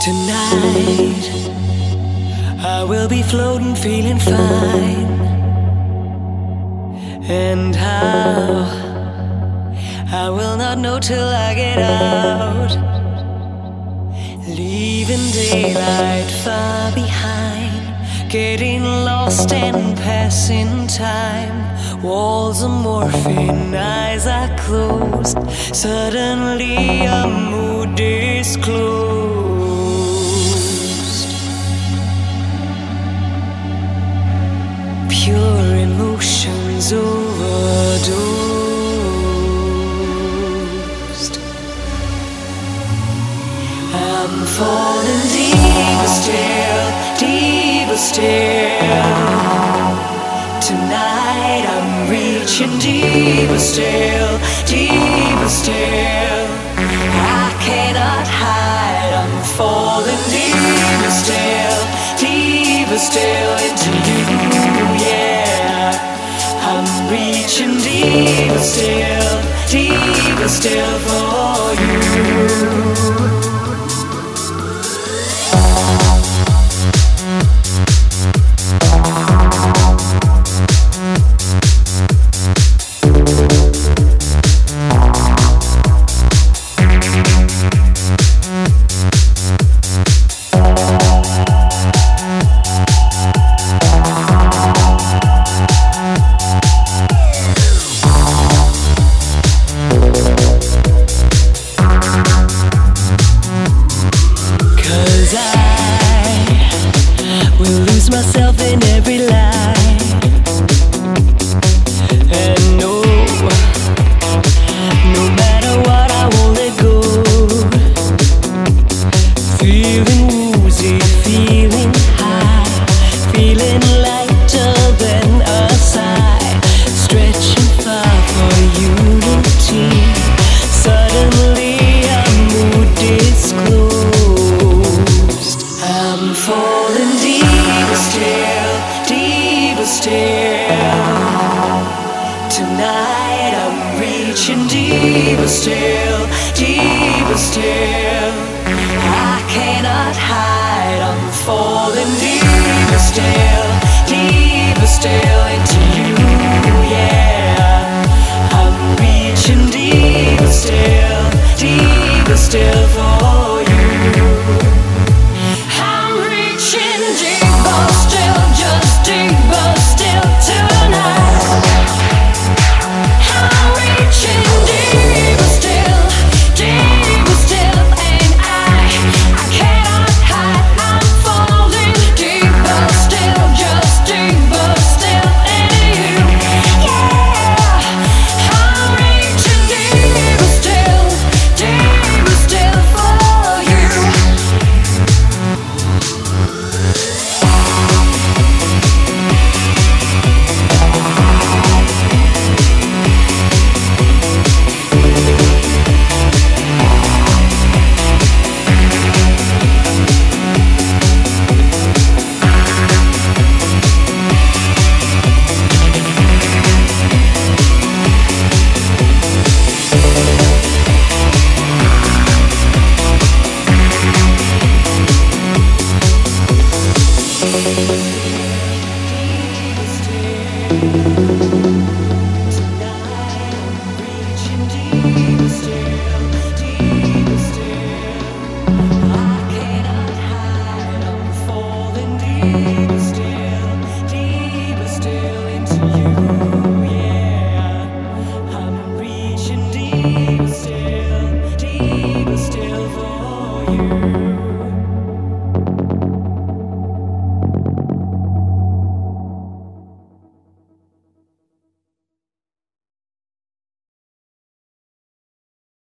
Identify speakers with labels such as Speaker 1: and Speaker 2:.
Speaker 1: Tonight I will be floating, feeling fine. And how I will not know till I get out, leaving daylight far behind, getting lost and passing time. Walls are morphing, eyes are closed. Suddenly a mood disclosed. Pure emotions overdosed. I'm falling deeper still, deeper still. Tonight I'm reaching deeper still, deeper still. I cannot hide, I'm falling deeper still into you, yeah. I'm reaching deeper still for you. Myself in every lie, and no matter what, I won't let go. Feeling woozy, feeling high, feeling lighter than a sigh, stretching far for unity. Suddenly a mood disclosed. I'm falling deeper still. Tonight I'm reaching deeper still. I cannot hide, I'm falling deeper still into you, yeah. I'm reaching deeper still for you. I'm reaching deeper still, just deeper still tonight. I'm reaching deeper still, and I cannot hide. I'm falling deeper still, just deeper still in you, yeah. I'm reaching deeper still for you. Deeper still.